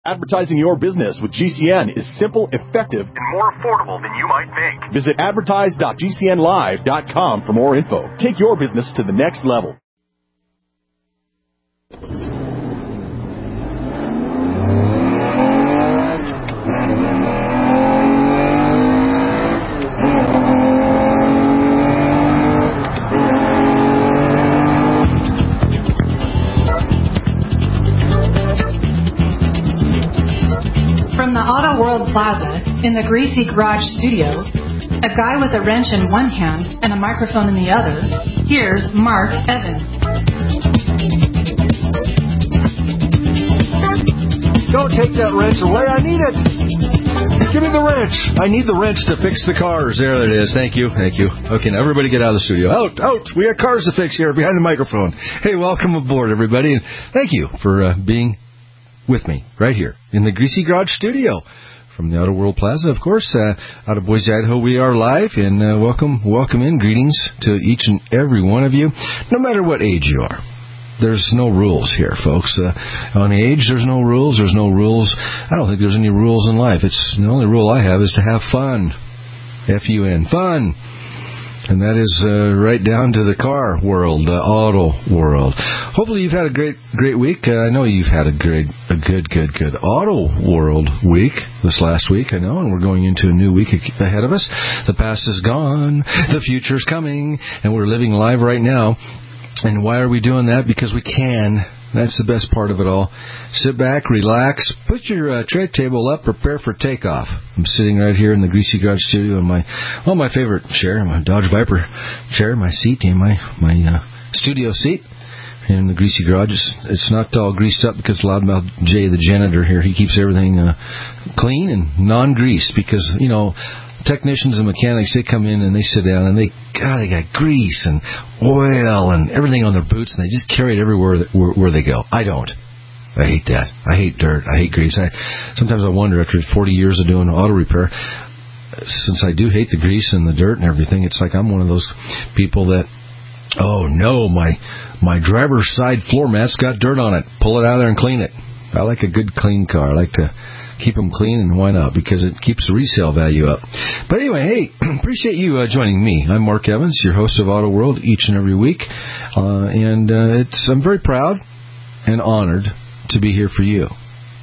Advertising your business with GCN is simple, effective, and more affordable than you might think. Visit advertise.gcnlive.com for more info. Take your business to the next level. From the Auto World Plaza in the Greasy Garage studio, a guy with a wrench in one hand and a microphone in the other, here's Mark Evans. Don't take that wrench away. I need it. Give me the wrench. I need the wrench to fix the cars. There it is. Thank you. Thank you. Okay, now everybody get out of the studio. Out. We got cars to fix here behind the microphone. Hey, welcome aboard, everybody. And thank you for being with me right here in the Greasy Garage studio from the Auto World Plaza, of course, out of Boise, Idaho. We are live, and welcome in. Greetings to each and every one of you, no matter what age you are. There's no rules here, folks. On age, there's no rules. There's no rules. I don't think there's any rules in life. It's the only rule I have is to have fun. F-U-N. Fun. And that is right down to the car world, auto world. Hopefully you've had a great week. I know you've had a good auto world week this last week, I know, and we're going into a new week ahead of us. The past is gone, the future's coming, and we're living live right now. And why are we doing that? Because we can. That's the best part of it all. Sit back, relax, put your tray table up, prepare for takeoff. I'm sitting right here in the Greasy Garage studio in my favorite chair, my Dodge Viper chair, my seat, and my studio seat in the Greasy Garage. It's not all greased up because Loudmouth Jay, the janitor here, he keeps everything clean and non-greased because, you know, technicians and mechanics, they come in and they sit down and they got grease and oil and everything on their boots, and they just carry it everywhere where they go. I don't. I hate that. I hate dirt. I hate grease. Sometimes I wonder, after 40 years of doing auto repair, since I do hate the grease and the dirt and everything, it's like I'm one of those people that, oh no, my driver's side floor mat's got dirt on it. Pull it out of there and clean it. I like a good clean car. I like to keep them clean, and why not? Because it keeps the resale value up. But anyway, hey, appreciate you joining me. I'm Mark Evans, your host of Auto World each and every week, and I'm very proud and honored to be here for you.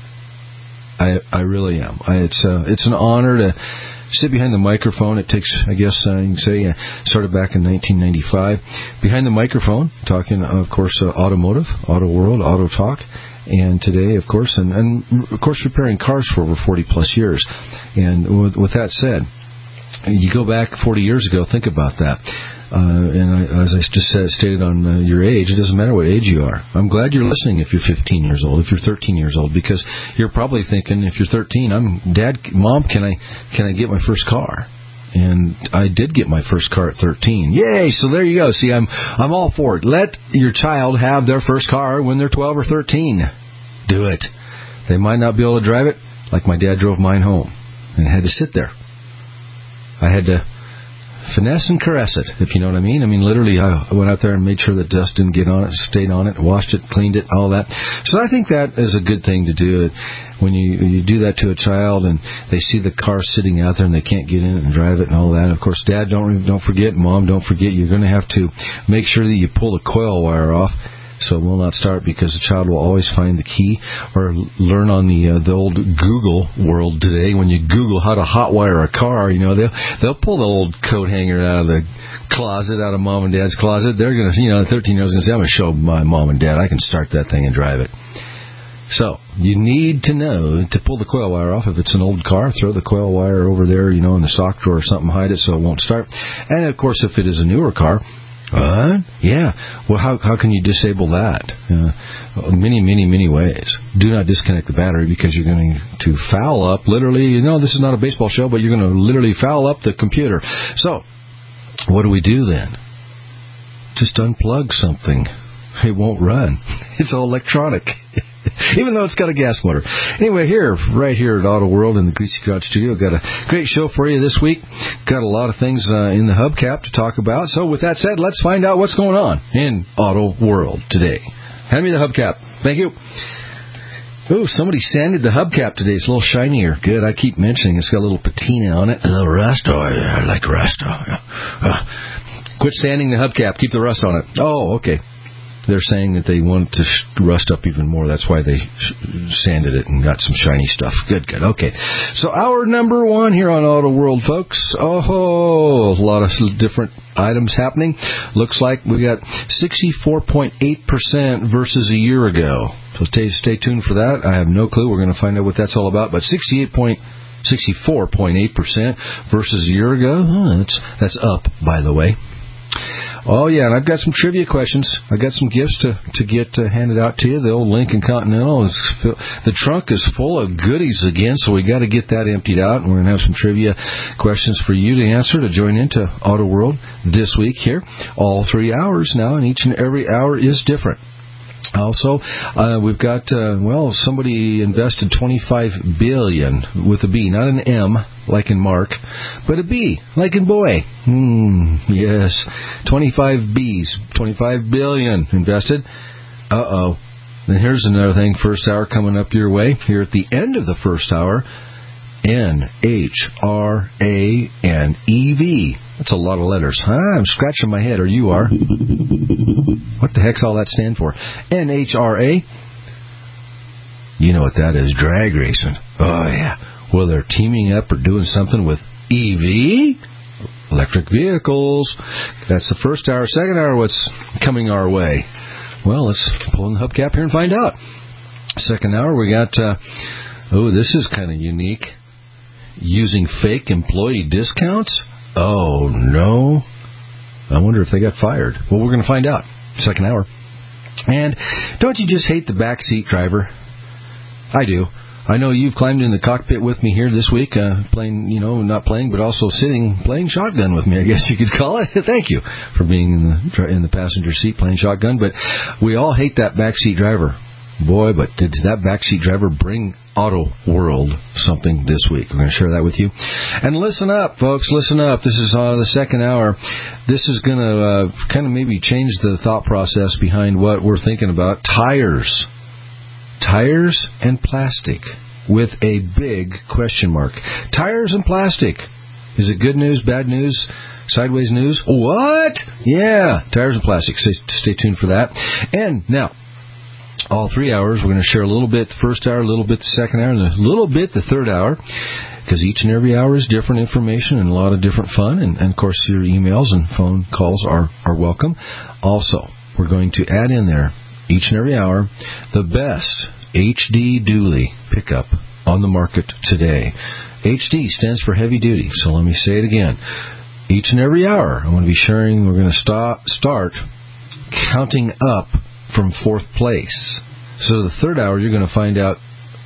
I really am. It's an honor to sit behind the microphone. It takes, I guess you can say, started back in 1995. Behind the microphone, talking, of course, automotive, Auto World, Auto Talk. And today, of course, and of course, repairing cars for over 40-plus years. And with that said, you go back 40 years ago, think about that. And as I just stated on your age, it doesn't matter what age you are. I'm glad you're listening if you're 15 years old, if you're 13 years old, because you're probably thinking, if you're 13, Mom, can I get my first car? And I did get my first car at 13. Yay! So there you go. See, I'm all for it. Let your child have their first car when they're 12 or 13. Do it. They might not be able to drive it, like my dad drove mine home and had to sit there. I had to finesse and caress it, if you know what I mean. I mean, literally, I went out there and made sure that dust didn't get on it, stayed on it, washed it, cleaned it, all that. So I think that is a good thing to do. When you do that to a child and they see the car sitting out there and they can't get in it and drive it and all that. Of course, Dad, don't forget, Mom, don't forget, you're going to have to make sure that you pull the coil wire off so it will not start, because the child will always find the key. Or learn on the old Google world today, when you Google how to hotwire a car, you know, they'll pull the old coat hanger out of the closet, out of Mom and Dad's closet. They're going to, 13-year-old's going to say, I'm going to show my Mom and Dad I can start that thing and drive it. So, you need to know to pull the coil wire off. If it's an old car, throw the coil wire over there, in the sock drawer or something, hide it so it won't start. And, of course, if it is a newer car, yeah. Well, how can you disable that? Many ways. Do not disconnect the battery, because you're going to foul up, literally, this is not a baseball show, but you're going to literally foul up the computer. So, what do we do then? Just unplug something. It won't run. It's all electronic. Even though it's got a gas motor. Anyway, right here at Auto World in the Greasy Garage studio, got a great show for you this week. Got a lot of things in the hubcap to talk about. So with that said, let's find out what's going on in Auto World today. Hand me the hubcap. Thank you. Oh, somebody sanded the hubcap today. It's a little shinier. Good. I keep mentioning it's got a little patina on it. A little rust. Oh, yeah, I like rust. Oh, yeah. Quit sanding the hubcap. Keep the rust on it. Oh, okay. They're saying that they want it to rust up even more. That's why they sanded it and got some shiny stuff. Good. Okay. So hour number 1 here on Auto World, folks. Oh, a lot of different items happening. Looks like we got 64.8% versus a year ago. So stay tuned for that. I have no clue. We're going to find out what that's all about. But 64.8% versus a year ago. That's up, by the way. Oh, yeah, and I've got some trivia questions. I've got some gifts to get handed out to you. The old Lincoln Continental, the trunk is full of goodies again, so we got to get that emptied out, and we're going to have some trivia questions for you to answer to join into Auto World this week here. All 3 hours now, and each and every hour is different. Also, we've got, somebody invested $25 billion with a B, not an M, like in Mark, but a B, like in boy. Yes, 25 Bs, $25 billion invested. Uh-oh. Then here's another thing, first hour coming up your way. Here at the end of the first hour, NHRA and EV. That's a lot of letters. I'm scratching my head, or you are. What the heck's all that stand for? NHRA? You know what that is, drag racing. Oh, yeah. Well, they're teaming up or doing something with EV? Electric vehicles. That's the first hour. Second hour, what's coming our way? Well, let's pull in the hubcap here and find out. Second hour, we got, this is kind of unique. Using fake employee discounts? Oh, no. I wonder if they got fired. Well, we're going to find out. Second hour. And don't you just hate the backseat driver? I do. I know you've climbed in the cockpit with me here this week, playing, not playing, but also playing shotgun with me, I guess you could call it. Thank you for being in the passenger seat playing shotgun. But we all hate that backseat driver. Boy, but did that backseat driver bring Auto World something this week. We're going to share that with you. And listen up, folks, listen up. This is the second hour. This is going to kind of maybe change the thought process behind what we're thinking about. Tires and plastic with a big question mark. Tires and plastic. Is it good news, bad news, sideways news? What? Yeah, tires and plastic. Stay tuned for that. And now, all 3 hours, we're going to share a little bit the first hour, a little bit the second hour, and a little bit the third hour, because each and every hour is different information and a lot of different fun, and of course your emails and phone calls are welcome. Also, we're going to add in there, each and every hour, the best HD dually pickup on the market today. HD stands for heavy duty, so let me say it again. Each and every hour, I'm going to be sharing, we're going to start counting up from fourth place. So the third hour, you're going to find out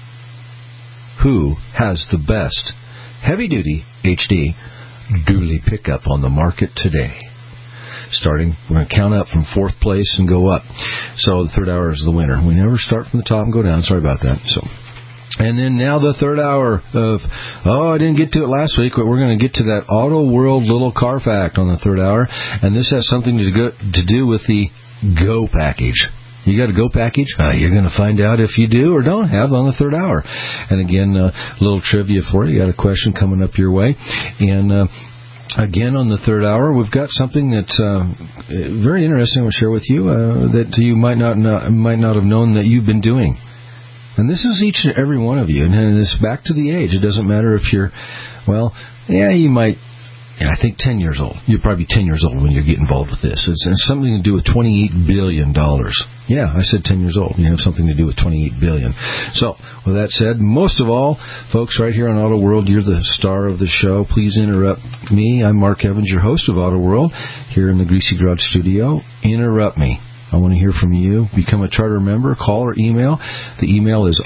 who has the best heavy-duty HD dually pickup on the market today. Starting, we're going to count up from fourth place and go up. So the third hour is the winner. We never start from the top and go down. Sorry about that. And then now the third hour of, I didn't get to it last week, but we're going to get to that Auto World little car fact on the third hour. And this has something to do with the Go package. You got a Go package? You're going to find out if you do or don't have on the third hour. And again, a little trivia for you. You got a question coming up your way. And again, on the third hour, we've got something that's very interesting. I'll share with you that you might not have known that you've been doing. And this is each and every one of you. And it's back to the age. It doesn't matter if you're, you might. And I think 10 years old. You're probably 10 years old when you get involved with this. It's something to do with $28 billion. Yeah, I said 10 years old. You have something to do with $28 billion. So, with that said, most of all, folks, right here on Auto World, you're the star of the show. Please interrupt me. I'm Mark Evans, your host of Auto World, here in the Greasy Garage studio. Interrupt me. I want to hear from you. Become a charter member. Call or email. The email is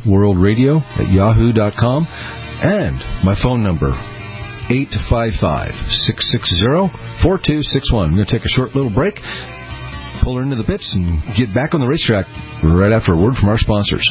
autoworldradio@yahoo.com. And my phone number, 855-660-4261. I'm going to take a short little break, pull her into the pits, and get back on the racetrack right after a word from our sponsors.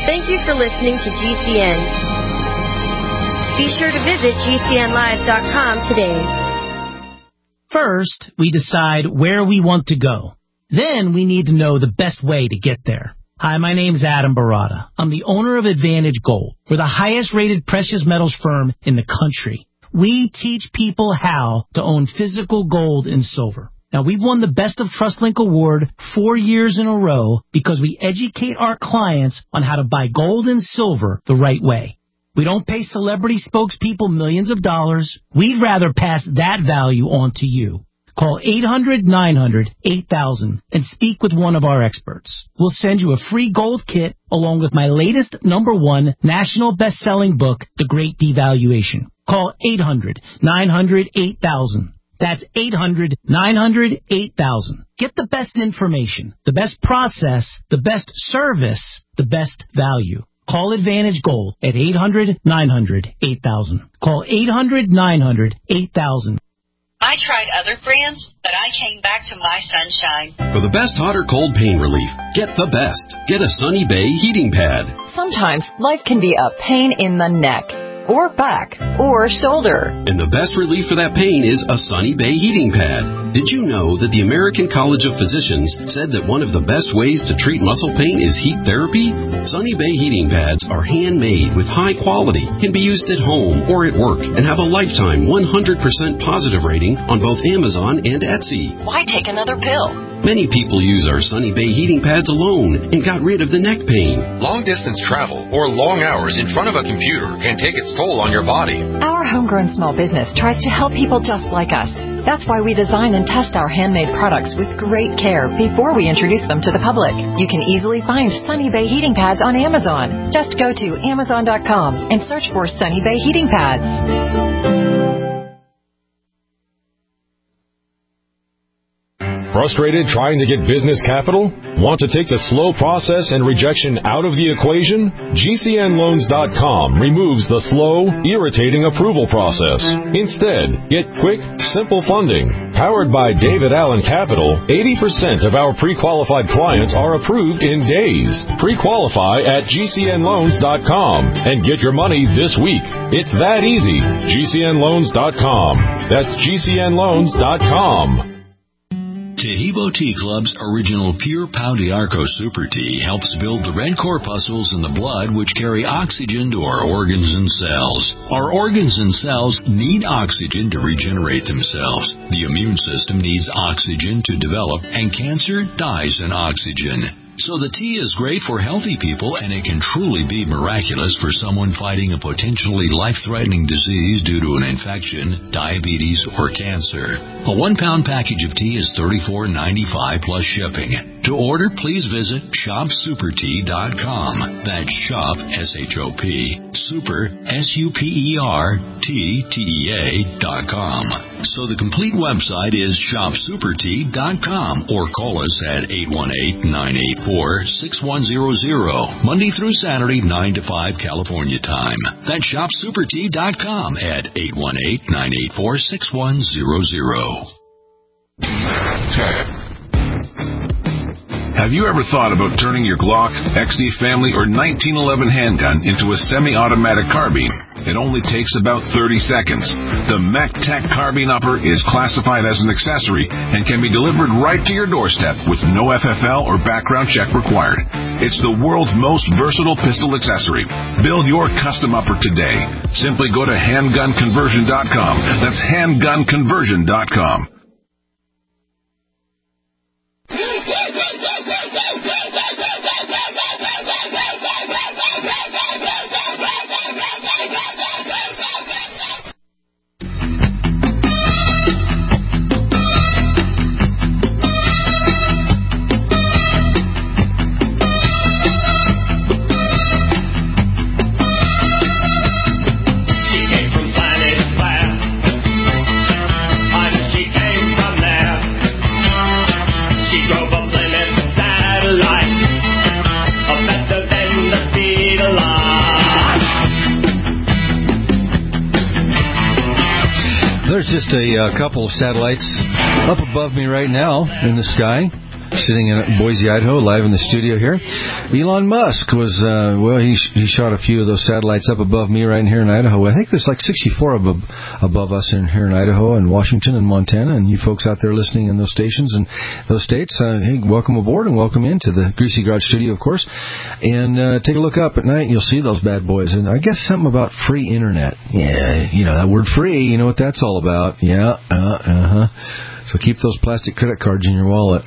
Thank you for listening to GCN. Be sure to visit GCNlive.com today. First, we decide where we want to go. Then we need to know the best way to get there. Hi, my name's Adam Barada. I'm the owner of Advantage Gold. We're the highest-rated precious metals firm in the country. We teach people how to own physical gold and silver. Now, we've won the Best of TrustLink Award 4 years in a row because we educate our clients on how to buy gold and silver the right way. We don't pay celebrity spokespeople millions of dollars. We'd rather pass that value on to you. Call 800-900-8000 and speak with one of our experts. We'll send you a free gold kit along with my latest #1 national best-selling book, The Great Devaluation. Call 800-900-8000. That's 800-900-8000. Get the best information, the best process, the best service, the best value. Call Advantage Gold at 800-900-8000. Call 800-900-8000. I tried other brands, but I came back to My Sunshine. For the best hot or cold pain relief, get the best. Get a Sunny Bay heating pad. Sometimes life can be a pain in the neck, or back, or shoulder. And the best relief for that pain is a Sunny Bay heating pad. Did you know that the American College of Physicians said that one of the best ways to treat muscle pain is heat therapy? Sunny Bay heating pads are handmade with high quality, can be used at home or at work, and have a lifetime 100% positive rating on both Amazon and Etsy. Why take another pill? Many people use our Sunny Bay heating pads alone and got rid of the neck pain. Long-distance travel or long hours in front of a computer can take its toll on your body. Our homegrown small business tries to help people just like us. That's why we design and test our handmade products with great care before we introduce them to the public. You can easily find Sunny Bay heating pads on Amazon. Just go to Amazon.com and search for Sunny Bay heating pads. Frustrated trying to get business capital? Want to take the slow process and rejection out of the equation? GCNloans.com removes the slow, irritating approval process. Instead, get quick, simple funding. Powered by David Allen Capital, 80% of our pre-qualified clients are approved in days. Pre-qualify at GCNloans.com and get your money this week. It's that easy. GCNloans.com. That's GCNloans.com. Tahibo Tea Club's original Pure Pau d'Arco Super Tea helps build the red corpuscles in the blood which carry oxygen to our organs and cells. Our organs and cells need oxygen to regenerate themselves. The immune system needs oxygen to develop, and cancer dies in oxygen. So the tea is great for healthy people, and it can truly be miraculous for someone fighting a potentially life-threatening disease due to an infection, diabetes, or cancer. A 1-pound package of tea is $34.95 plus shipping. To order, please visit shopsupertea.com. That's shop, S-H-O-P, super, SUPERTEA.com. So the complete website is shopsupertea.com, or call us at 818-984-6100, Monday through Saturday, 9 to 5 California time. That's shopsupertea.com at 818-984-6100. Have you ever thought about turning your Glock, XD Family, or 1911 handgun into a semi-automatic carbine? It only takes about 30 seconds. The MacTac Carbine Upper is classified as an accessory and can be delivered right to your doorstep with no FFL or background check required. It's the world's most versatile pistol accessory. Build your custom upper today. Simply go to handgunconversion.com. That's handgunconversion.com. There's just a couple of satellites up above me right now in the sky. sitting in Boise, Idaho, live in the studio here. Elon Musk was, he shot a few of those satellites up above me right here in Idaho. I think there's like 64 above us here in Idaho and Washington and Montana, and you folks out there listening in those stations and those states, hey, welcome aboard and welcome into the Greasy Garage studio, of course. And take a look up at night, and you'll see those bad boys. And I guess something about free internet. Yeah, you know, that word free, you know what that's all about. Yeah, So keep those plastic credit cards in your wallet.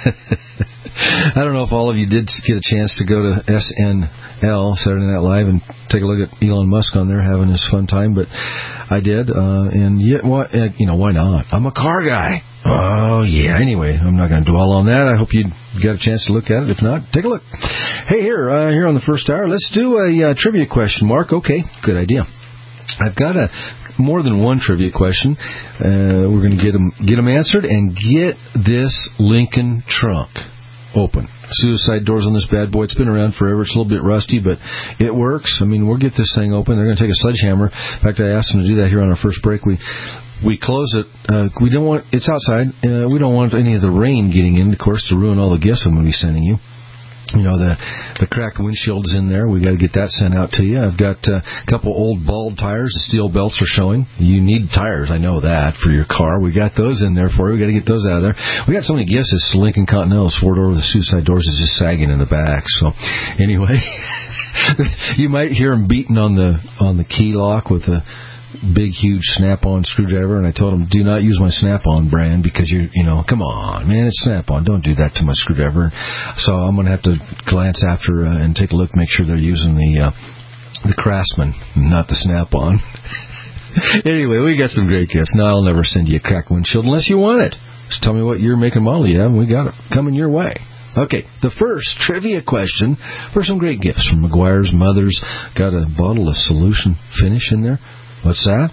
I don't know if all of you did get a chance to go to SNL, Saturday Night Live, and take a look at Elon Musk on there having his fun time, but I did. And yet, why not? I'm a car guy. Oh, yeah. Anyway, I'm not going to dwell on that. I hope you got a chance to look at it. If not, take a look. Hey, here on the first hour, let's do a trivia question, Mark. Okay, good idea. I've got more than one trivia question. We're going to get them answered and get this Lincoln trunk open. Suicide doors on this bad boy. It's been around forever. It's a little bit rusty, but it works. I mean, we'll get this thing open. They're going to take a sledgehammer. In fact, I asked them to do that here on our first break. We close it. We don't want it's outside. We don't want any of the rain getting in, of course, to ruin all the gifts I'm going to be sending you. You know, the cracked windshield's in there. We got to get that sent out to you. I've got a couple old bald tires. The steel belts are showing. You need tires, I know that, for your car. We got those in there for you. We got to get those out of there. We got so many gifts. This Lincoln Continental 4-door with the suicide doors is just sagging in the back. So, anyway, you might hear them beating on the key lock with a big, huge Snap-on screwdriver, and I told him, do not use my Snap-on brand because come on, man, it's Snap-on. Don't do that to my screwdriver. So I'm going to have to glance after and take a look, make sure they're using the Craftsman, not the Snap-on. Anyway, we got some great gifts. No, I'll never send you a cracked windshield unless you want it. Just tell me what year, make, and model you have, and we got it coming your way. Okay, the first trivia question for some great gifts from McGuire's Mother's. Got a bottle of Solution Finish in there. What's that?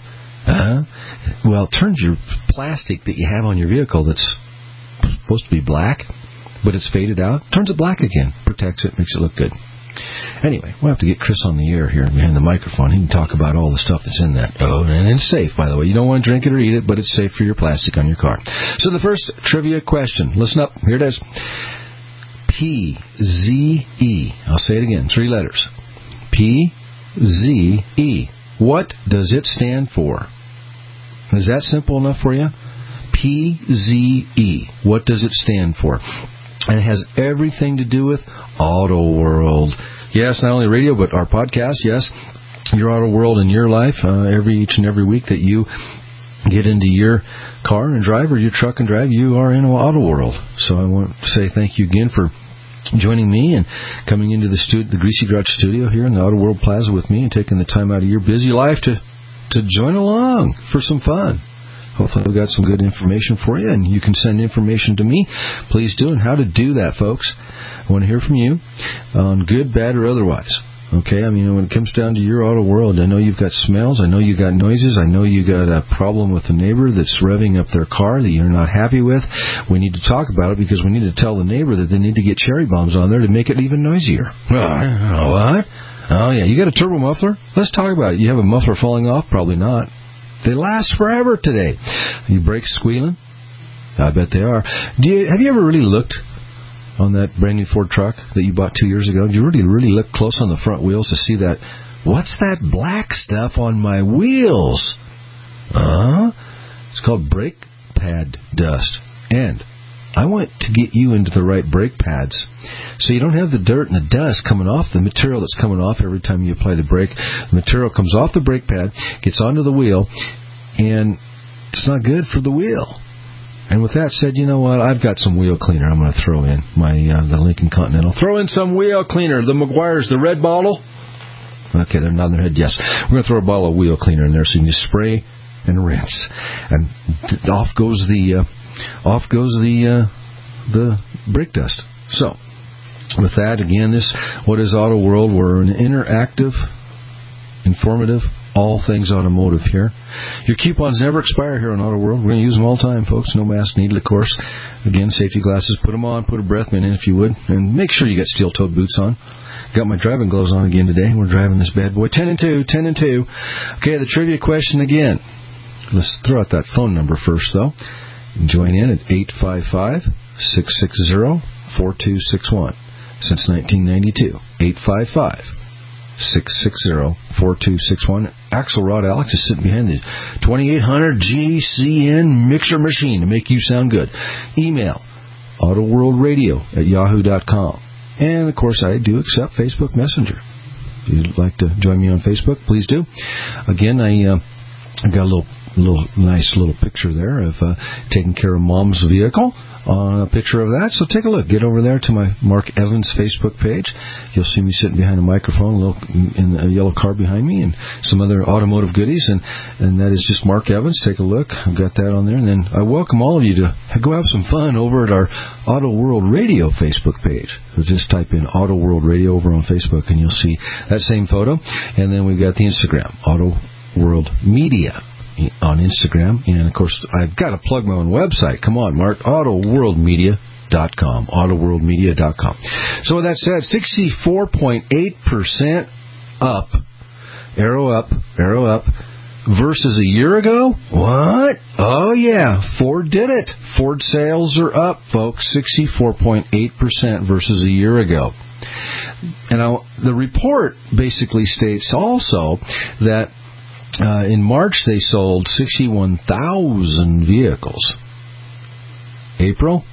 Well, it turns your plastic that you have on your vehicle that's supposed to be black, but it's faded out, turns it black again. Protects it, makes it look good. Anyway, we'll have to get Chris on the air here behind the microphone. He can talk about all the stuff that's in that. Oh, and it's safe, by the way. You don't want to drink it or eat it, but it's safe for your plastic on your car. So the first trivia question. Listen up. Here it is. PZE. I'll say it again. 3 letters. PZE. What does it stand for? Is that simple enough for you? PZE. What does it stand for? And it has everything to do with Auto World. Yes, not only radio, but our podcast. Yes, your Auto World in your life. Each and every week that you get into your car and drive or your truck and drive, you are in Auto World. So I want to say thank you again for joining me and coming into the Greasy Garage studio here in the Auto World Plaza with me and taking the time out of your busy life to join along for some fun. Hopefully we've got some good information for you, and you can send information to me. Please do. And how to do that, folks, I want to hear from you on good, bad, or otherwise. Okay, I mean, when it comes down to your Auto World, I know you've got smells, I know you got noises, I know you got a problem with the neighbor that's revving up their car that you're not happy with. We need to talk about it because we need to tell the neighbor that they need to get cherry bombs on there to make it even noisier. What? Oh, yeah, you got a turbo muffler? Let's talk about it. You have a muffler falling off? Probably not. They last forever today. Your brakes squealing? I bet they are. Have you ever really looked on that brand new Ford truck that you bought 2 years ago? Did you really look close on the front wheels to see that? What's that black stuff on my wheels? It's called brake pad dust. And I want to get you into the right brake pads so you don't have the dirt and the dust coming off the material that's coming off every time you apply the brake. The material comes off the brake pad, gets onto the wheel, and it's not good for the wheel. And with that said, you know what? I've got some wheel cleaner I'm going to throw in. The Lincoln Continental. Throw in some wheel cleaner. The McGuire's, the red bottle. Okay, they're nodding their head. Yes. We're going to throw a bottle of wheel cleaner in there so you can just spray and rinse. And off goes the brake dust. So, with that, again, what is Auto World? We're an interactive, informative, all things automotive here. Your coupons never expire here on Auto World. We're going to use them all the time, folks. No mask needed, of course. Again, safety glasses. Put them on. Put a breath mint in if you would. And make sure you got steel-toed boots on. Got my driving gloves on again today. We're driving this bad boy. 10 and 2. Okay, the trivia question again. Let's throw out that phone number first, though. Join in at 855-660-4261. Since 1992, 855-660-4261. Axelrod Alex is sitting behind the 2800 GCN mixer machine to make you sound good. Email autoworldradio@yahoo.com. And, of course, I do accept Facebook Messenger. If you'd like to join me on Facebook, please do. Again, I got a nice little picture there of taking care of Mom's vehicle. A picture of that, so take a look. Get over there to my Mark Evans Facebook page. You'll see me sitting behind a microphone, in a yellow car behind me, and some other automotive goodies, and that is just Mark Evans. Take a look. I've got that on there, and then I welcome all of you to go have some fun over at our Auto World Radio Facebook page. So just type in Auto World Radio over on Facebook, and you'll see that same photo. And then we've got the Instagram, Auto World Media on Instagram, and of course I've got to plug my own website. Come on, Mark, autoworldmedia.com, autoworldmedia.com. So with that said, 64.8% up, arrow up, versus a year ago. What? Oh yeah, Ford did it. Ford sales are up, folks, 64.8% versus a year ago. And the report basically states also that in March, they sold 61,000 vehicles. April,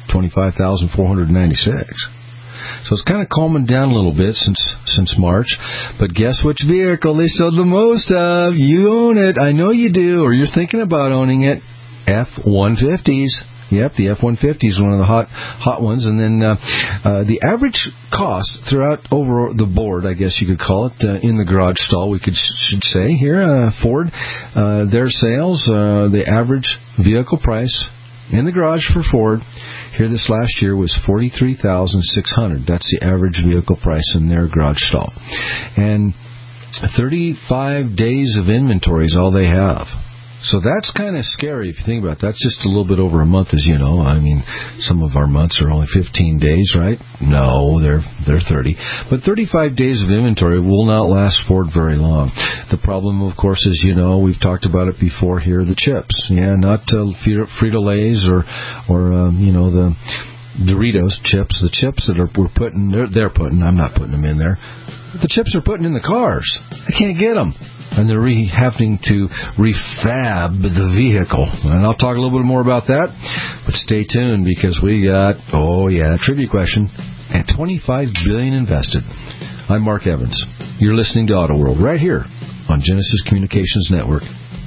25,496. So it's kind of calming down a little bit since March. But guess which vehicle they sold the most of? You own it. I know you do, or you're thinking about owning it. F-150s. Yep, the F-150 is one of the hot ones. And then the average cost throughout over the board, I guess you could call it, in the garage stall, should say here, Ford, their sales, the average vehicle price in the garage for Ford here this last year was $43,600. That's the average vehicle price in their garage stall. And 35 days of inventory is all they have. So that's kind of scary if you think about it. That's just a little bit over a month, as you know. I mean, some of our months are only 15 days, right? No, they're 30. But 35 days of inventory will not last Ford very long. The problem, of course, is, we've talked about it before here, the chips. Yeah, not Frito-Lays or the Doritos chips. The chips that they're putting, I'm not putting them in there. The chips are putting in the cars. I can't get them. And they're having to refab the vehicle. And I'll talk a little bit more about that. But stay tuned, because we got, a trivia question and $25 billion invested. I'm Mark Evans. You're listening to Auto World right here on Genesis Communications Network.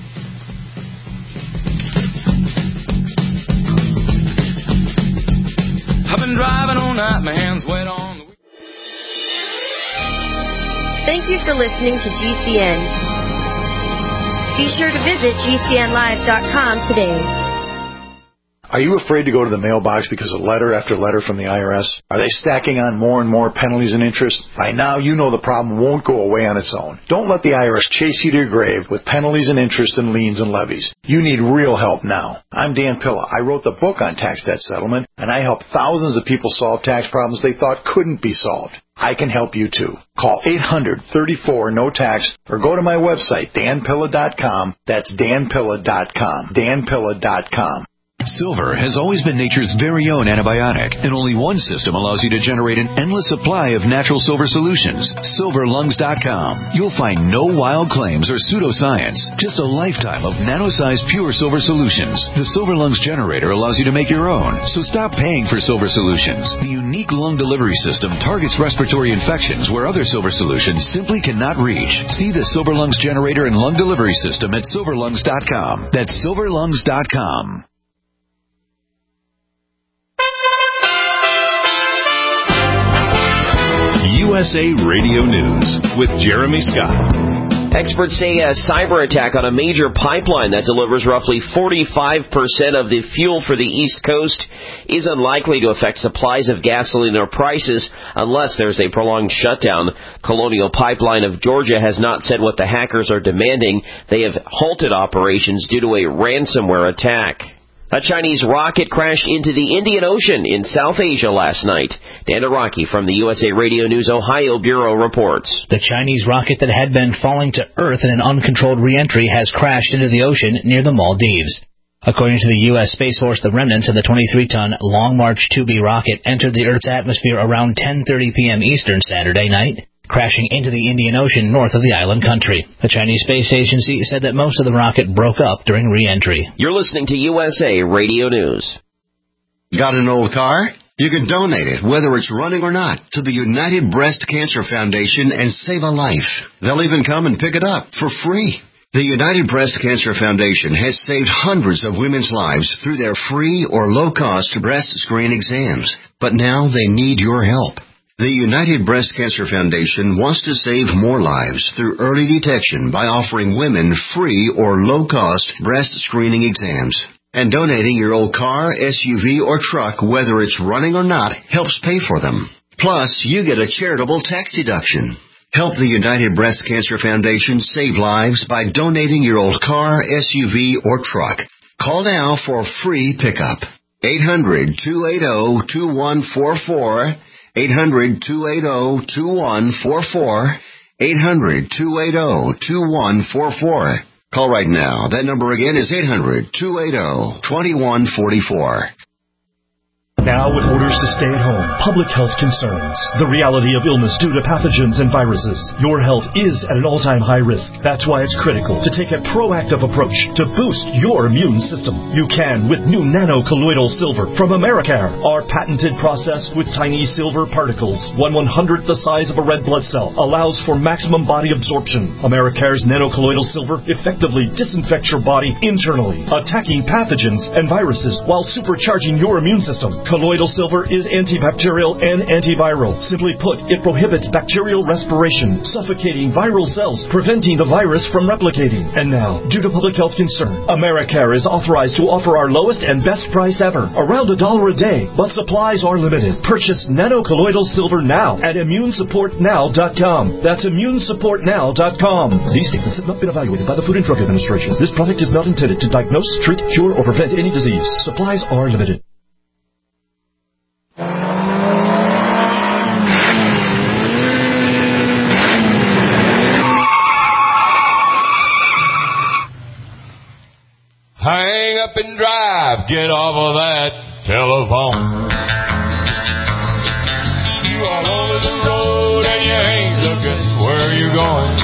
I've been driving all night, my hands wet on. Thank you for listening to GCN. Be sure to visit GCNlive.com today. Are you afraid to go to the mailbox because of letter after letter from the IRS? Are they stacking on more and more penalties and interest? By now, you know the problem won't go away on its own. Don't let the IRS chase you to your grave with penalties and interest and liens and levies. You need real help now. I'm Dan Pilla. I wrote the book on tax debt settlement, and I help thousands of people solve tax problems they thought couldn't be solved. I can help you too. Call 800-34-NO-TAX or go to my website, danpilla.com. That's danpilla.com. danpilla.com. Silver has always been nature's very own antibiotic, and only one system allows you to generate an endless supply of natural silver solutions. SilverLungs.com. You'll find no wild claims or pseudoscience, just a lifetime of nano-sized pure silver solutions. The Silver Lungs generator allows you to make your own, so stop paying for silver solutions. The unique lung delivery system targets respiratory infections where other silver solutions simply cannot reach. See the Silver Lungs generator and lung delivery system at SilverLungs.com. That's SilverLungs.com. USA Radio News with Jeremy Scott. Experts say a cyber attack on a major pipeline that delivers roughly 45% of the fuel for the East Coast is unlikely to affect supplies of gasoline or prices unless there's a prolonged shutdown. Colonial Pipeline of Georgia has not said what the hackers are demanding. They have halted operations due to a ransomware attack. A Chinese rocket crashed into the Indian Ocean in South Asia last night. Dan Araki from the USA Radio News Ohio Bureau reports. The Chinese rocket that had been falling to Earth in an uncontrolled re-entry has crashed into the ocean near the Maldives. According to the U.S. Space Force, the remnants of the 23-ton Long March 2B rocket entered the Earth's atmosphere around 10:30 p.m. Eastern Saturday night, crashing into the Indian Ocean north of the island country. The Chinese Space Agency said that most of the rocket broke up during re-entry. You're listening to USA Radio News. Got an old car? You can donate it, whether it's running or not, to the United Breast Cancer Foundation and save a life. They'll even come and pick it up for free. The United Breast Cancer Foundation has saved hundreds of women's lives through their free or low-cost breast screen exams. But now they need your help. The United Breast Cancer Foundation wants to save more lives through early detection by offering women free or low-cost breast screening exams. And donating your old car, SUV, or truck, whether it's running or not, helps pay for them. Plus, you get a charitable tax deduction. Help the United Breast Cancer Foundation save lives by donating your old car, SUV, or truck. Call now for a free pickup. 800-280-2144. 800-280-2144. 800-280-2144. Call right now. That number again is 800-280-2144. Now, with orders to stay at home, public health concerns, the reality of illness due to pathogens and viruses, your health is at an all-time high risk. That's why it's critical to take a proactive approach to boost your immune system. You can with new nano-colloidal silver from Americare. Our patented process with tiny silver particles, 1/100th the size of a red blood cell, allows for maximum body absorption. Americare's nano-colloidal silver effectively disinfects your body internally, attacking pathogens and viruses while supercharging your immune system. Colloidal silver is antibacterial and antiviral. Simply put, it prohibits bacterial respiration, suffocating viral cells, preventing the virus from replicating. And now, due to public health concern, Americare is authorized to offer our lowest and best price ever, around $1 a day, but supplies are limited. Purchase nano-colloidal silver now at immunesupportnow.com. That's immunesupportnow.com. These statements have not been evaluated by the Food and Drug Administration. This product is not intended to diagnose, treat, cure, or prevent any disease. Supplies are limited. Hang up and drive, get off of that telephone. You all over the road and you ain't looking where you're going.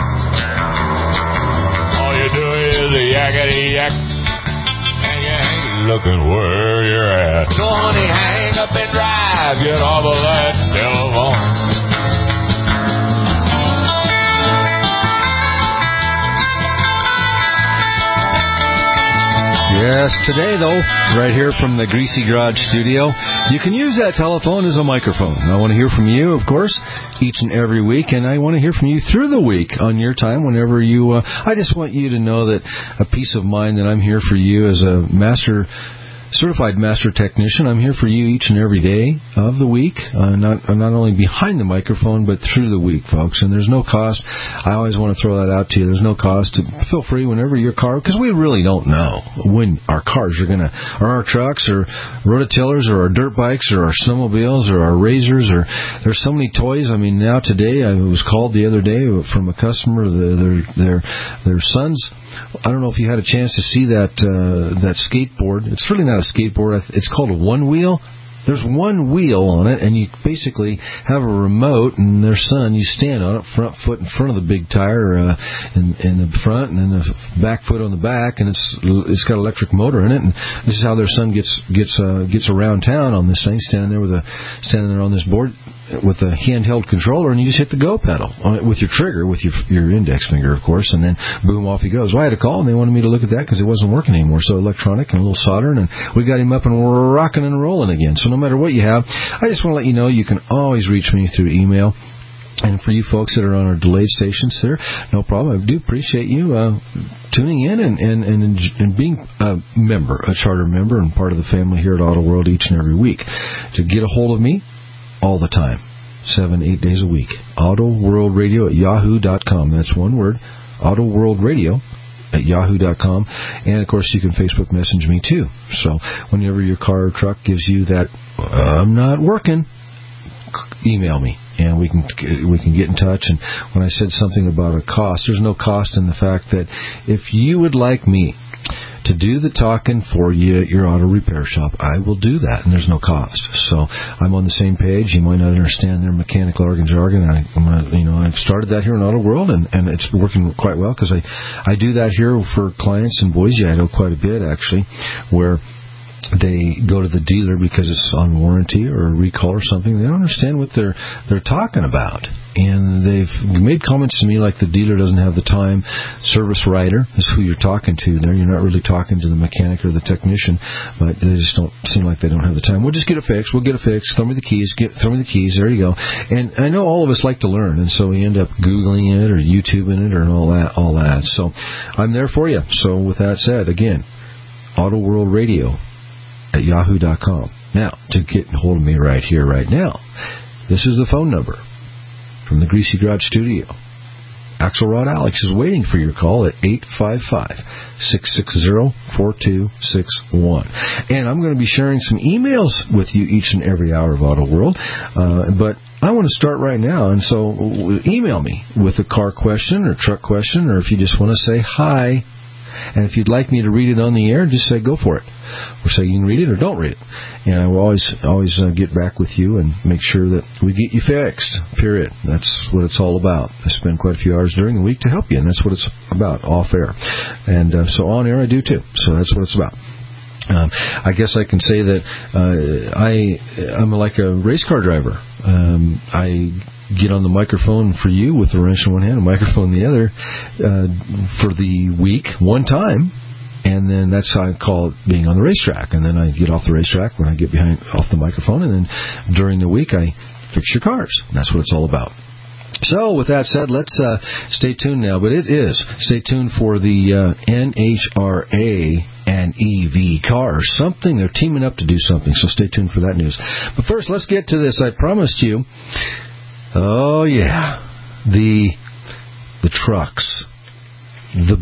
All you do is a yakety-yak, and you ain't looking where you're at. So honey, hang up and drive, get off of that telephone. Yes, today, though, right here from the Greasy Garage studio, you can use that telephone as a microphone. I want to hear from you, of course, each and every week, and I want to hear from you through the week on your time whenever you... I just want you to know that a peace of mind that I'm here for you as a certified master technician. I'm here for you each and every day of the week, not only behind the microphone, but through the week, folks. And there's no cost. I always want to throw that out to you. There's no cost. Feel free whenever your car, because we really don't know when our cars are going to, or our trucks, or rototillers, or our dirt bikes, or our snowmobiles, or our razors, or there's so many toys. I mean, now today, I was called the other day from a customer, their sons. I don't know if you had a chance to see that skateboard. It's really not a skateboard. It's called a one wheel. There's one wheel on it, and you basically have a remote, and their son, you stand on it, front foot in front of the big tire in the front, and then the back foot on the back, and it's got an electric motor in it, and this is how their son gets around town on this thing, standing there on this board with a handheld controller, and you just hit the go pedal with your trigger, with your index finger, of course, and then boom, off he goes. Well, I had a call, and they wanted me to look at that because it wasn't working anymore, so electronic and a little soldering, and we got him up and we're rocking and rolling again. So no matter what you have, I just want to let you know you can always reach me through email. And for you folks that are on our delayed stations there, no problem. I do appreciate you tuning in and being a member, a charter member, and part of the family here at Auto World each and every week. To get a hold of me, all the time, 7-8 days a week. AutoWorldRadio@yahoo.com. That's one word. AutoWorldRadio@yahoo.com. And, of course, you can Facebook message me, too. So whenever your car or truck gives you that, I'm not working, email me, and we can get in touch. And when I said something about a cost, there's no cost in the fact that if you would like me to do the talking for you at your auto repair shop, I will do that, and there's no cost. So I'm on the same page. You might not understand their mechanical jargon. I've started that here in Auto World, and it's working quite well because I do that here for clients in Boise, Idaho, quite a bit actually, where they go to the dealer because it's on warranty or a recall or something. They don't understand what they're talking about. And they've made comments to me like the dealer doesn't have the time. Service writer is who you're talking to there. You're not really talking to the mechanic or the technician, but they just don't seem like they don't have the time. We'll just get it fixed. We'll get it fixed. Throw me the keys. Throw me the keys. There you go. And I know all of us like to learn, and so we end up Googling it or YouTubing it or all that. So I'm there for you. So with that said, again, Auto World Radio at yahoo.com. Now, to get hold of me right here, right now, this is the phone number from the Greasy Garage Studio. Axelrod Alex is waiting for your call at 855-660-4261. And I'm going to be sharing some emails with you each and every hour of Auto World. But I want to start right now, and so email me with a car question or truck question, or if you just want to say hi. And if you'd like me to read it on the air, just say go for it. Or say you can read it or don't read it. And I will always get back with you and make sure that we get you fixed, period. That's what it's all about. I spend quite a few hours during the week to help you, and that's what it's about, off air. And so on air I do too. So that's what it's about. I guess I can say that I'm like a race car driver. I get on the microphone for you with a wrench in one hand, a microphone in the other, for the week one time, and then that's how I call it being on the racetrack. And then I get off the racetrack when I get off the microphone, and then during the week I fix your cars. And that's what it's all about. So, with that said, let's stay tuned now. But stay tuned for the NHRA and EV cars. They're teaming up to do something, so stay tuned for that news. But first, let's get to this. I promised you, oh yeah, the trucks. The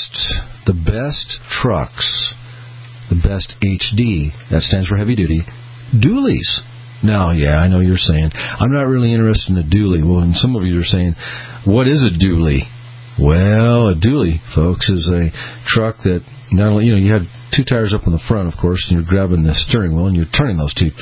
best trucks, the best HD, that stands for heavy duty, dualies. Now, yeah, I know you're saying, I'm not really interested in a dually. Well, and some of you are saying, what is a dually? Well, a dually, folks, is a truck that not only, you have two tires up in the front, of course, and you're grabbing the steering wheel, and you're turning those two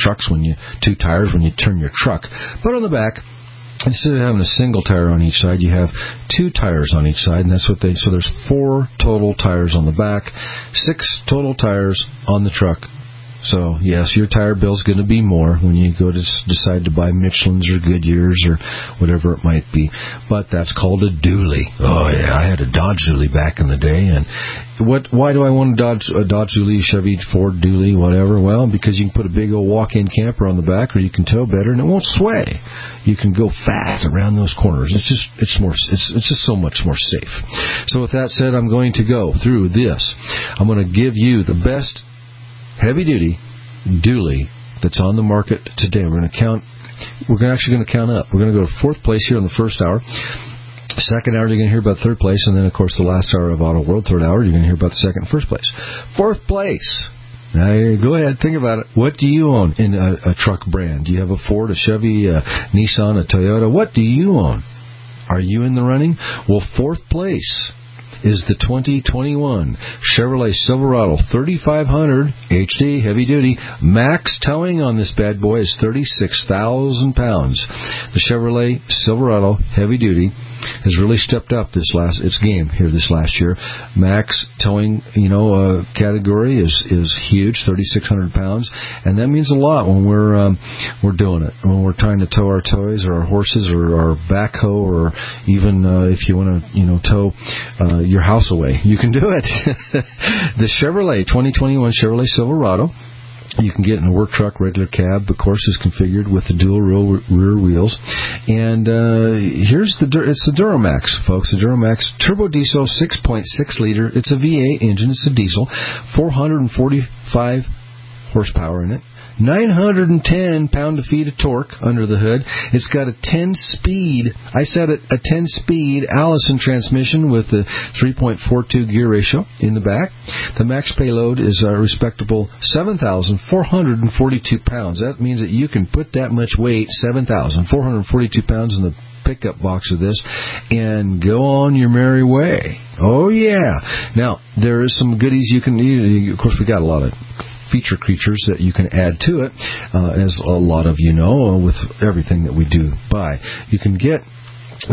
tires when you turn your truck. But on the back, instead of having a single tire on each side, you have two tires on each side, and that's what so there's 4 total tires on the back, 6 total tires on the truck. So, yes, your tire bill's going to be more when you go to decide to buy Michelin's or Goodyear's or whatever it might be. But that's called a dually. Oh, yeah, I had a Dodge dually back in the day. And why do I want a Dodge dually, Chevy, Ford dually, whatever? Well, because you can put a big old walk-in camper on the back, or you can tow better, and it won't sway. You can go fast around those corners. It's just so much more safe. So with that said, I'm going to go through this. I'm going to give you the best heavy-duty dually that's on the market today. We're actually going to count up. We're going to go to 4th place here in the first hour. Second hour, you're going to hear about 3rd place. And then, of course, the last hour of Auto World, 3rd hour, you're going to hear about the 2nd and 1st place. 4th place. Now, go ahead, think about it. What do you own in a truck brand? Do you have a Ford, a Chevy, a Nissan, a Toyota? What do you own? Are you in the running? Well, 4th place is the 2021 Chevrolet Silverado 3500 HD heavy duty. Max towing on this bad boy is 36,000 pounds. The Chevrolet Silverado heavy duty has really stepped up its game here this last year. Max towing, category is huge, 3,600 pounds, and that means a lot when we're doing it. When we're trying to tow our toys or our horses or our backhoe, or even if you want to tow your house away, you can do it. The Chevrolet 2021 Chevrolet Silverado, you can get in a work truck, regular cab. The course is configured with the dual rear wheels. And it's the Duramax, folks. The Duramax Turbo Diesel 6.6 liter. It's a V8 engine. It's a diesel. 445 horsepower in it. 910 pound-feet of torque under the hood. It's got a 10-speed, I said it, a 10-speed Allison transmission with a 3.42 gear ratio in the back. The max payload is a respectable 7,442 pounds. That means that you can put that much weight, 7,442 pounds, in the pickup box of this and go on your merry way. Oh, yeah. Now, there is some goodies you can eat. Of course, we got a lot of feature creatures that you can add to it, as a lot of you know, with everything that we do buy. You can get an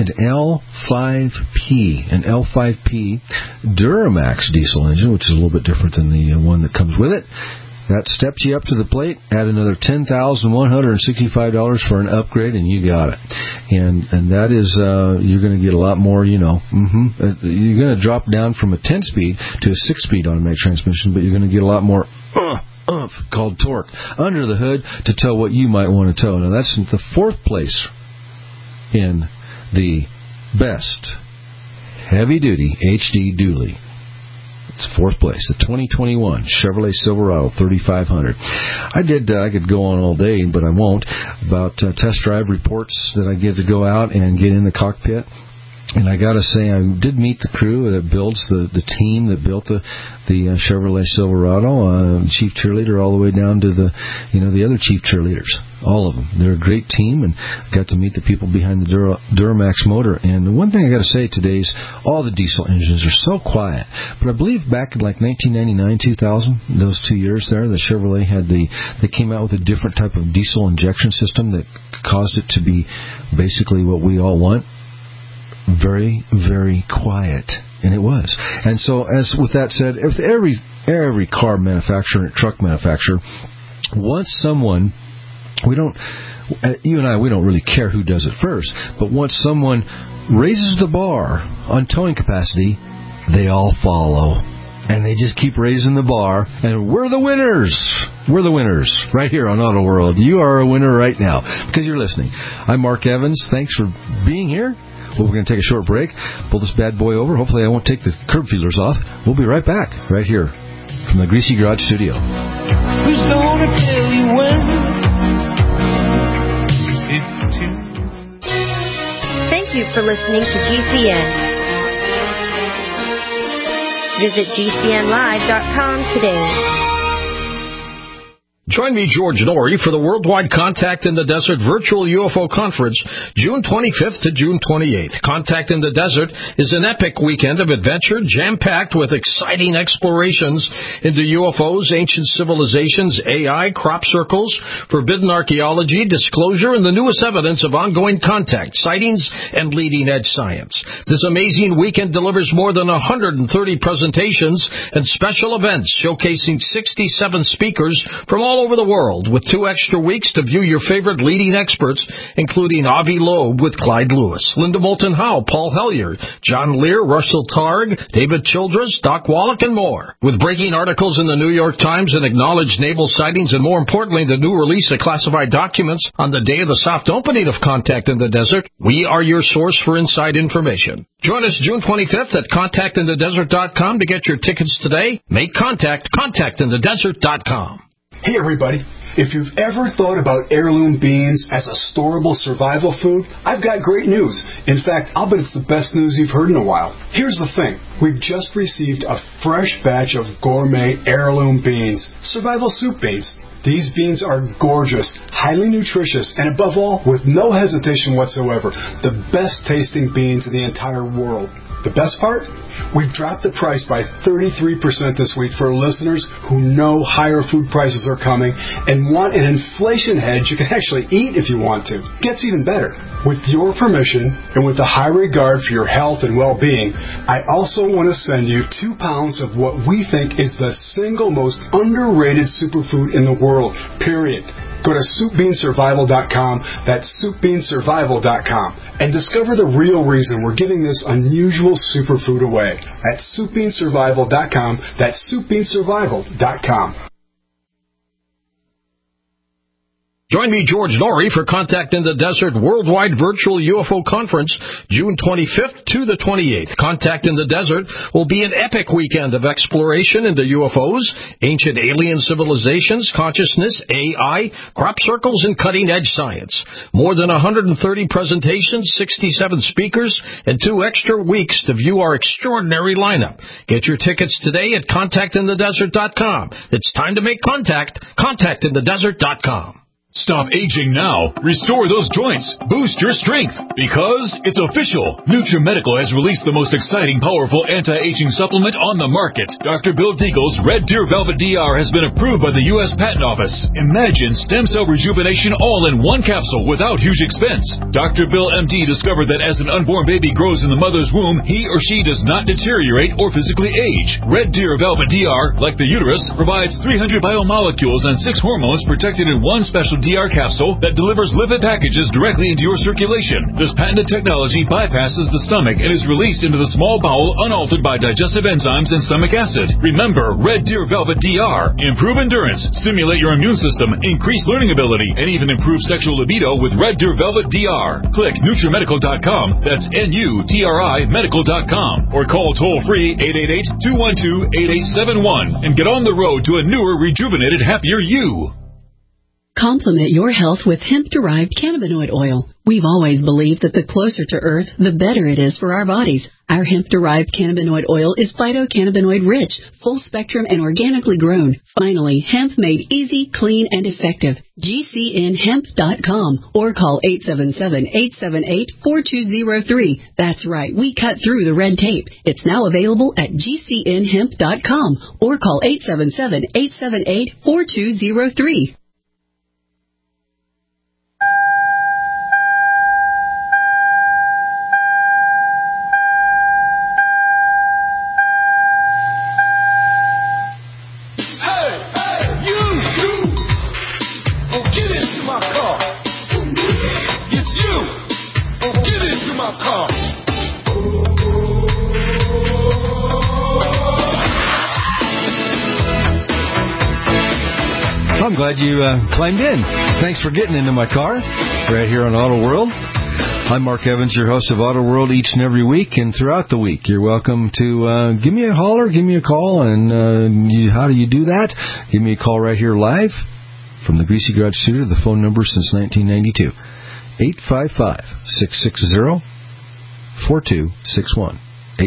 L5P Duramax diesel engine, which is a little bit different than the one that comes with it. That steps you up to the plate. Add another $10,165 for an upgrade, and you got it. And that is, you're going to get a lot more, you know. You're going to drop down from a 10-speed to a 6-speed automatic transmission, but you're going to get a lot more called torque under the hood to tow what you might want to tow. Now, that's the 4th place in the best heavy-duty HD dually. It's 4th place, the 2021 Chevrolet Silverado 3500. I could go on all day, but I won't, about test drive reports that I get to go out and get in the cockpit. And I got to say, I did meet the crew that builds the team that built the Chevrolet Silverado, chief cheerleader all the way down to the other chief cheerleaders, all of them. They're a great team, and I got to meet the people behind the Duramax motor. And the one thing I got to say today is all the diesel engines are so quiet. But I believe back in like 1999, 2000, those 2 years there, the Chevrolet they came out with a different type of diesel injection system that caused it to be basically what we all want. Very, very quiet, and it was. And so, as with that said, if every car manufacturer and truck manufacturer wants someone, you and I, we don't really care who does it first, but once someone raises the bar on towing capacity, they all follow. And they just keep raising the bar, and we're the winners. We're the winners right here on Auto World. You are a winner right now because you're listening. I'm Mark Evans. Thanks for being here. Well, we're going to take a short break, pull this bad boy over. Hopefully I won't take the curb feelers off. We'll be right back, right here from the Greasy Garage Studio. Who's going to tell you when it's too? Thank you for listening to GCN. Visit GCNlive.com today. Join me, George Norrie, for the Worldwide Contact in the Desert Virtual UFO Conference, June 25th to June 28th. Contact in the Desert is an epic weekend of adventure, jam-packed with exciting explorations into UFOs, ancient civilizations, AI, crop circles, forbidden archaeology, disclosure, and the newest evidence of ongoing contact, sightings, and leading-edge science. This amazing weekend delivers more than 130 presentations and special events showcasing 67 speakers from all over the world, with 2 extra weeks to view your favorite leading experts, including Avi Loeb with Clyde Lewis, Linda Moulton Howe, Paul Hellyer, John Lear, Russell Targ, David Childress, Doc Wallach, and more. With breaking articles in the New York Times and acknowledged naval sightings, and more importantly, the new release of classified documents on the day of the soft opening of Contact in the Desert, we are your source for inside information. Join us June 25th at contactinthedesert.com to get your tickets today. Make contact, contactinthedesert.com. Hey everybody, if you've ever thought about heirloom beans as a storable survival food, I've got great news. In fact, I'll bet it's the best news you've heard in a while. Here's the thing. We've just received a fresh batch of gourmet heirloom beans, survival soup beans. These beans are gorgeous, highly nutritious, and above all, with no hesitation whatsoever, the best tasting beans in the entire world. The best part? We've dropped the price by 33% this week for listeners who know higher food prices are coming and want an inflation hedge you can actually eat if you want to. Gets even better. With your permission and with a high regard for your health and well-being, I also want to send you 2 pounds of what we think is the single most underrated superfood in the world, period. Go to SoupBeanSurvival.com, that's SoupBeanSurvival.com, and discover the real reason we're giving this unusual superfood away at SoupBeanSurvival.com, that's SoupBeanSurvival.com. Join me, George Norrie, for Contact in the Desert Worldwide Virtual UFO Conference, June 25th to the 28th. Contact in the Desert will be an epic weekend of exploration into UFOs, ancient alien civilizations, consciousness, AI, crop circles, and cutting-edge science. More than 130 presentations, 67 speakers, and 2 extra weeks to view our extraordinary lineup. Get your tickets today at contactinthedesert.com. It's time to make contact. Contactinthedesert.com. Stop aging now. Restore those joints. Boost your strength. Because it's official. NutriMedical has released the most exciting, powerful anti-aging supplement on the market. Dr. Bill Deagle's Red Deer Velvet DR has been approved by the U.S. Patent Office. Imagine stem cell rejuvenation all in one capsule without huge expense. Dr. Bill MD discovered that as an unborn baby grows in the mother's womb, he or she does not deteriorate or physically age. Red Deer Velvet DR, like the uterus, provides 300 biomolecules and 6 hormones protected in one special DR capsule that delivers lipid packages directly into your circulation. This patented technology bypasses the stomach and is released into the small bowel unaltered by digestive enzymes and stomach acid. Remember, Red Deer Velvet DR. Improve endurance, stimulate your immune system, increase learning ability, and even improve sexual libido with Red Deer Velvet DR. Click NutriMedical.com, that's NUTRI Medical.com, or call toll-free 888-212-8871 and get on the road to a newer, rejuvenated, happier you. Complement your health with hemp-derived cannabinoid oil. We've always believed that the closer to Earth, the better it is for our bodies. Our hemp-derived cannabinoid oil is phytocannabinoid rich, full-spectrum, and organically grown. Finally, hemp made easy, clean, and effective. GCNhemp.com or call 877-878-4203. That's right, we cut through the red tape. It's now available at GCNhemp.com or call 877-878-4203. I'm glad you climbed in. Thanks for getting into my car right here on Auto World. I'm Mark Evans, your host of Auto World each and every week, and throughout the week, you're welcome to give me a holler, give me a call, and how do you do that? Give me a call right here live from the Greasy Garage Studio, the phone number since 1992, 855-660-4261.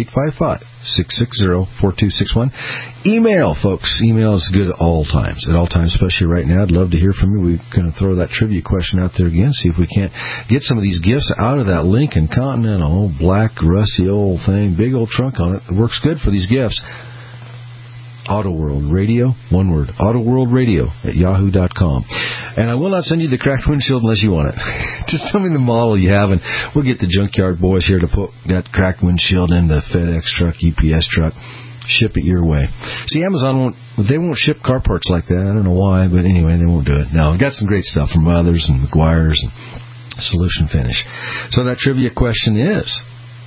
855-660-4261. Email, folks. Email is good at all times, especially right now. I'd love to hear from you. We're going to throw that trivia question out there again, see if we can't get some of these gifts out of that Lincoln Continental, old black, rusty old thing, big old trunk on it. It works good for these gifts. Auto World Radio, one word, autoworldradio@yahoo.com. And I will not send you the cracked windshield unless you want it. Just tell me the model you have, and we'll get the junkyard boys here to put that cracked windshield in the FedEx truck, UPS truck, ship it your way. See, Amazon won't ship car parts like that. I don't know why, but anyway, they won't do it. Now, I've got some great stuff from Mothers and McGuire's and Solution Finish. So that trivia question is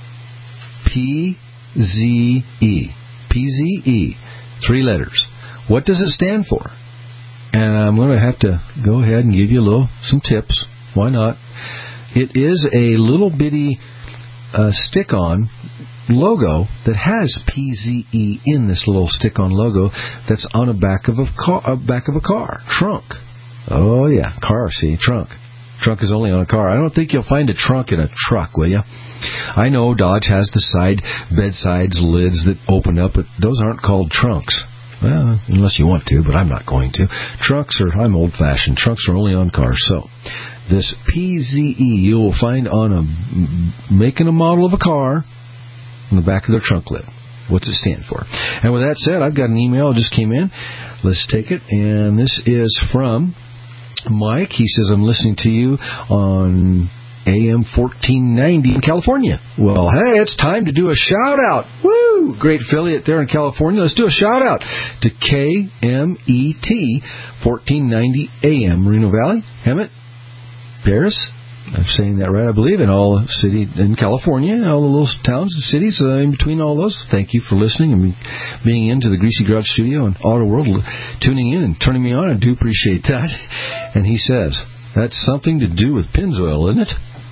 PZE. PZE. 3 letters. What does it stand for? And I'm going to have to go ahead and give you some tips. Why not? It is a little bitty stick-on logo that has PZE in this little stick-on logo that's on the back of a car. Trunk. Oh, yeah. Car, see? Trunk. Trunk is only on a car. I don't think you'll find a trunk in a truck, will you? I know Dodge has the side bedsides lids that open up, but those aren't called trunks. Well, unless you want to, but I'm not going to. I'm old-fashioned. Trunks are only on cars. So, this PZE you will find on making a model of a car on the back of their trunk lid. What's it stand for? And with that said, I've got an email that just came in. Let's take it. And this is from Mike. He says, I'm listening to you on AM 1490 in California. Well, hey, it's time to do a shout-out. Woo! Great affiliate there in California. Let's do a shout-out to KMET 1490 AM, Moreno Valley, Hemet, Paris. I'm saying that right, I believe, in all city in California, all the little towns and cities in between all those. Thank you for listening and being into the Greasy Garage Studio and Auto World, tuning in and turning me on. I do appreciate that. And he says, that's something to do with Pennzoil, isn't it?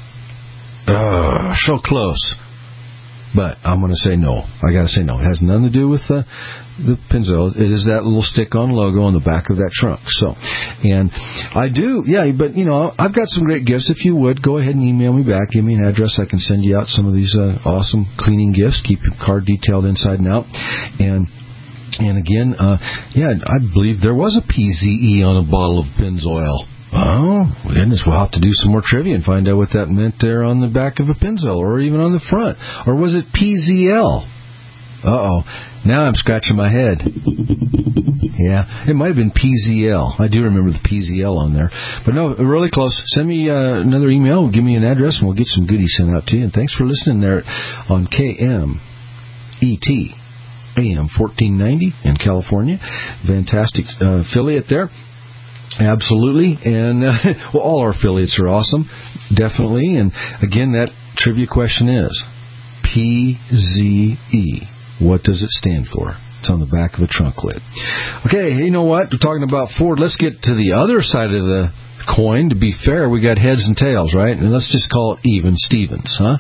So close. But I'm going to say no. I got to say no. It has nothing to do with the Pennzoil. It is that little stick-on logo on the back of that trunk. So, and I do, yeah, but, I've got some great gifts. If you would, go ahead and email me back. Give me an address. I can send you out some of these awesome cleaning gifts. Keep your car detailed inside and out. And again, I believe there was a PZE on a bottle of Pennzoil. Oh, goodness, we'll have to do some more trivia and find out what that meant there on the back of a Pinzel, or even on the front. Or was it PZL? Uh-oh. Now I'm scratching my head. Yeah, it might have been PZL. I do remember the PZL on there. But no, really close. Send me another email, give me an address, and we'll get some goodies sent out to you. And thanks for listening there on KMET, AM 1490 in California. Fantastic affiliate there. Absolutely. And, well, all our affiliates are awesome. Definitely. And, again, that trivia question is PZE. What does it stand for? It's on the back of the trunk lid. Okay, you know what? We're talking about Ford. Let's get to the other side of the coin. To be fair, we got heads and tails, right? And let's just call it even Stevens, huh?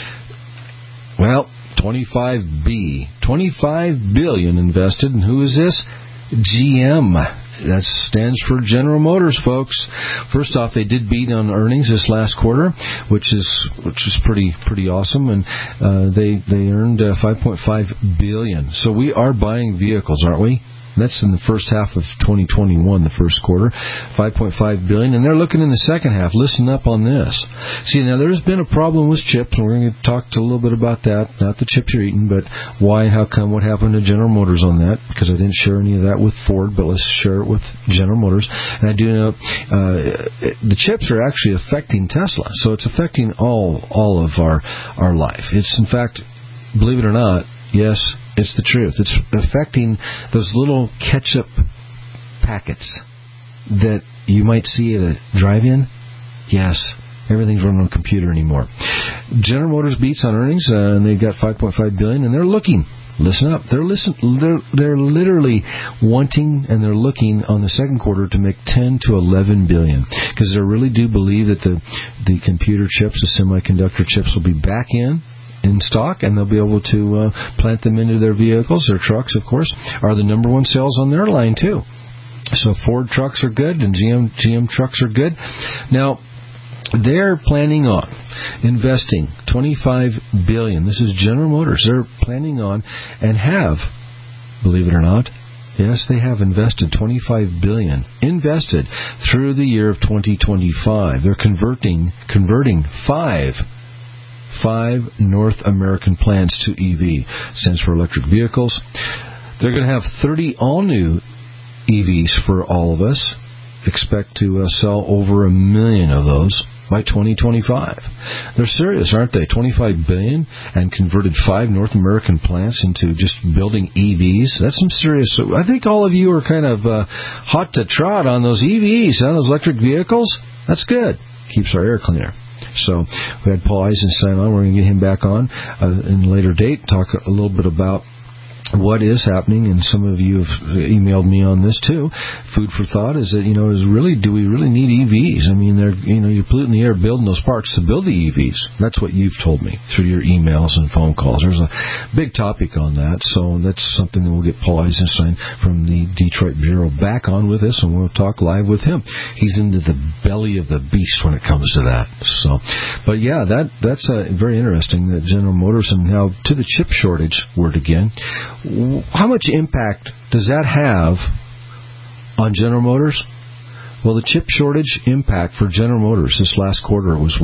Well, 25B. $25 billion invested. And who is this? GM. That stands for General Motors, folks. First off, they did beat on earnings this last quarter, which is pretty awesome, and they earned $5.5 billion. So we are buying vehicles, aren't we? That's in the first half of 2021, the first quarter, $5.5 billion, and they're looking in the second half. Listen up on this. See, now there's been a problem with chips, and we're going to talk a little bit about that. Not the chips you're eating, but why and how come, what happened to General Motors on that, because I didn't share any of that with Ford, but let's share it with General Motors. And I do know the chips are actually affecting Tesla, so it's affecting all of our life. It's, in fact, believe it or not, yes, it's the truth. It's affecting those little ketchup packets that you might see at a drive-in. Yes, everything's run on a computer anymore. General Motors beats on earnings, and they've got $5.5 billion, and they're looking. Listen up. They're literally wanting, and they're looking on the second quarter to make $10 to $11 billion, because they really do believe that the computer chips, the semiconductor chips, will be back in stock, and they'll be able to plant them into their vehicles. Their trucks, of course, are the number one sales on their line, too. So Ford trucks are good, and GM trucks are good. Now, they're planning on investing $25 billion. This is General Motors. They're planning on, and have, believe it or not, yes, they have invested $25 billion, invested through the year of 2025. They're converting five North American plants to EV. Stands for electric vehicles. They're going to have 30 all-new EVs for all of us. Expect to sell over 1 million of those by 2025. They're serious, aren't they? $25 billion, and converted 5 North American plants into just building EVs. That's some serious. I think all of you are kind of hot to trot on those EVs, those electric vehicles. That's good. Keeps our air cleaner. So we had Paul Eisenstein on. We're going to get him back on in a later date, talk a little bit about what is happening, and some of you have emailed me on this too. Food for thought is that, do we really need EVs? I mean, you're polluting the air building those parts to build the EVs. That's what you've told me through your emails and phone calls. There's a big topic on that, so that's something that we'll get Paul Eisenstein from the Detroit Bureau back on with us, and we'll talk live with him. He's into the belly of the beast when it comes to that. So, but yeah, that's very interesting that General Motors, and now to the chip shortage word again. How much impact does that have on General Motors? Well, the chip shortage impact for General Motors this last quarter was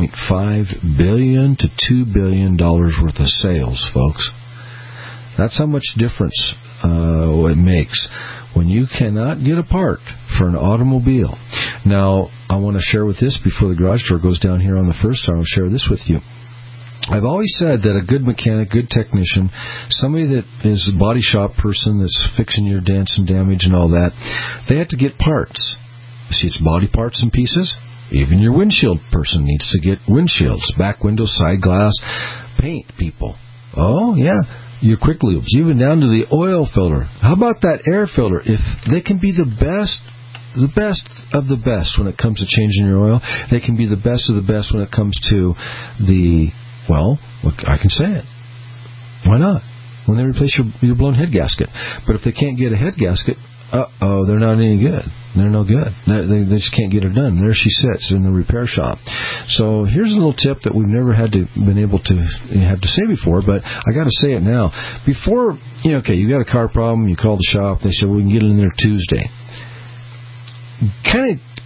$1.5 billion to $2 billion worth of sales, folks. That's how much difference it makes when you cannot get a part for an automobile. Now, I want to share with this before the garage door goes down here on the first hour. I'll share this with you. I've always said that a good mechanic, good technician, somebody that is a body shop person that's fixing your dents and damage and all that, they have to get parts. See, it's body parts and pieces. Even your windshield person needs to get windshields, back windows, side glass, paint people. Oh, yeah. Your quick lubes, even down to the oil filter. How about that air filter? If they can be the best of the best when it comes to changing your oil, they can be the best of the best when it comes to the... Well, look, I can say it. Why not? When they replace your blown head gasket. But if they can't get a head gasket, they're not any good. They're no good. They just can't get it done. There she sits in the repair shop. So here's a little tip that we've never been able to have to say before, but I got to say it now. Before, you got a car problem, you call the shop, they say, we can get it in there Tuesday. Kind of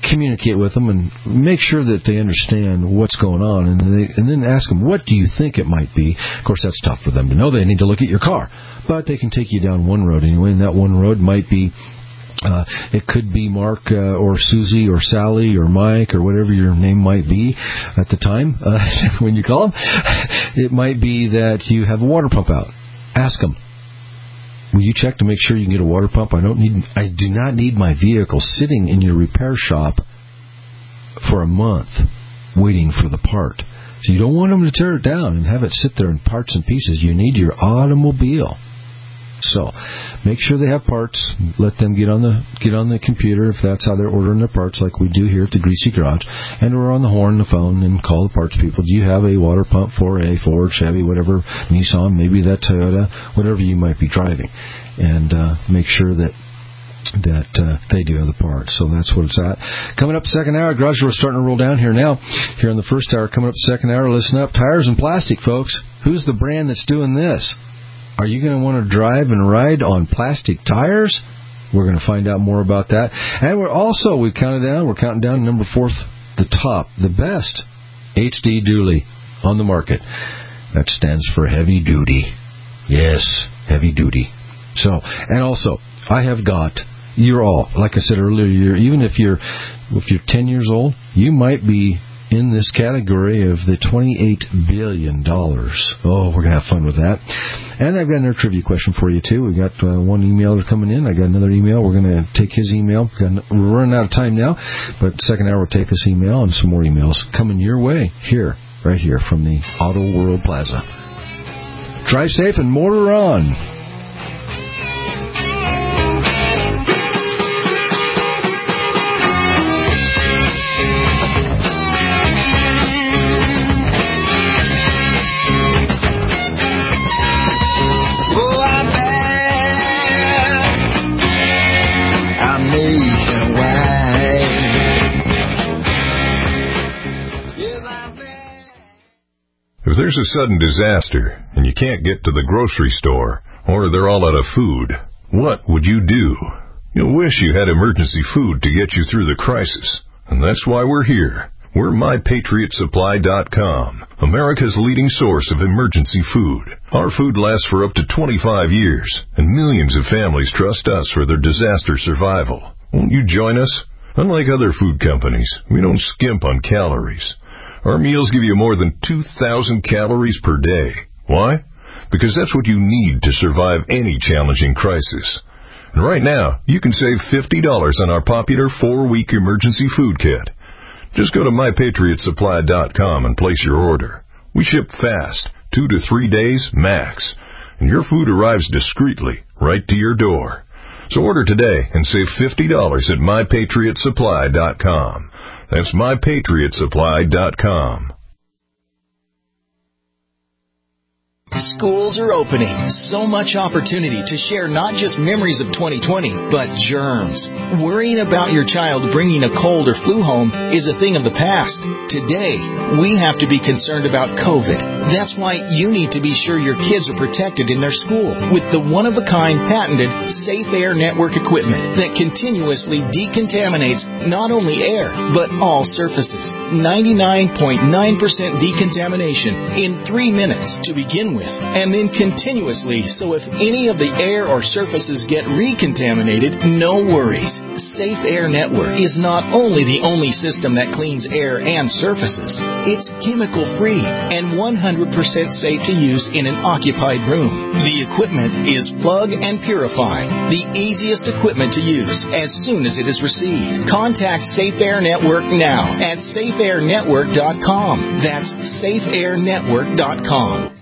communicate with them and make sure that they understand what's going on, and then ask them, what do you think it might be? Of course, that's tough for them to know. They need to look at your car. But they can take you down one road anyway, and that one road might be, it could be Mark or Susie or Sally or Mike or whatever your name might be at the time when you call them. It might be that you have a water pump out. Ask them, will you check to make sure you can get a water pump? I do not need my vehicle sitting in your repair shop for a month waiting for the part. So you don't want them to tear it down and have it sit there in parts and pieces. You need your automobile. So make sure they have parts. Let them get on the computer if that's how they're ordering their parts, like we do here at the Greasy Garage. And we're on the horn, the phone, and call the parts people. Do you have a water pump for a Ford, Chevy, whatever, Nissan, maybe that Toyota, whatever you might be driving, and make sure that they do have the parts. So that's what it's at. Coming up second hour, Garage Door starting to roll down here now. Here in the first hour, coming up second hour, listen up. Tires and plastic, folks. Who's the brand that's doing this? Are you going to want to drive and ride on plastic tires? We're going to find out more about that. And we're counting down number 4, the top, the best HD dually on the market. That stands for heavy duty. Yes, heavy duty. So, and also, I have got, you're all, like I said earlier, even if you're 10 years old, you might be in this category of the $28 billion. Oh, we're going to have fun with that. And I've got another trivia question for you, too. We've got one emailer coming in. I got another email. We're going to take his email. We're running out of time now, but second hour we'll take this email and some more emails coming your way here, right here from the Auto World Plaza. Drive safe and motor on. If there's a sudden disaster and you can't get to the grocery store, or they're all out of food, what would you do? You'll wish you had emergency food to get you through the crisis. And that's why we're here. We're MyPatriotSupply.com, America's leading source of emergency food. Our food lasts for up to 25 years, and millions of families trust us for their disaster survival. Won't you join us? Unlike other food companies, we don't skimp on calories. Our meals give you more than 2,000 calories per day. Why? Because that's what you need to survive any challenging crisis. And right now, you can save $50 on our popular 4-week emergency food kit. Just go to MyPatriotSupply.com and place your order. We ship fast, 2 to 3 days max, and your food arrives discreetly right to your door. So order today and save $50 at MyPatriotSupply.com. That's MyPatriotSupply.com. Schools are opening. So much opportunity to share not just memories of 2020, but germs. Worrying about your child bringing a cold or flu home is a thing of the past. Today, we have to be concerned about COVID. That's why you need to be sure your kids are protected in their school with the one-of-a-kind patented Safe Air Network equipment that continuously decontaminates not only air, but all surfaces. 99.9% decontamination in 3 minutes to begin with, and then continuously, so if any of the air or surfaces get recontaminated, no worries. Safe Air Network is not only the only system that cleans air and surfaces, it's chemical-free and 100% safe to use in an occupied room. The equipment is plug and purify, the easiest equipment to use as soon as it is received. Contact Safe Air Network now at safeairnetwork.com. That's safeairnetwork.com.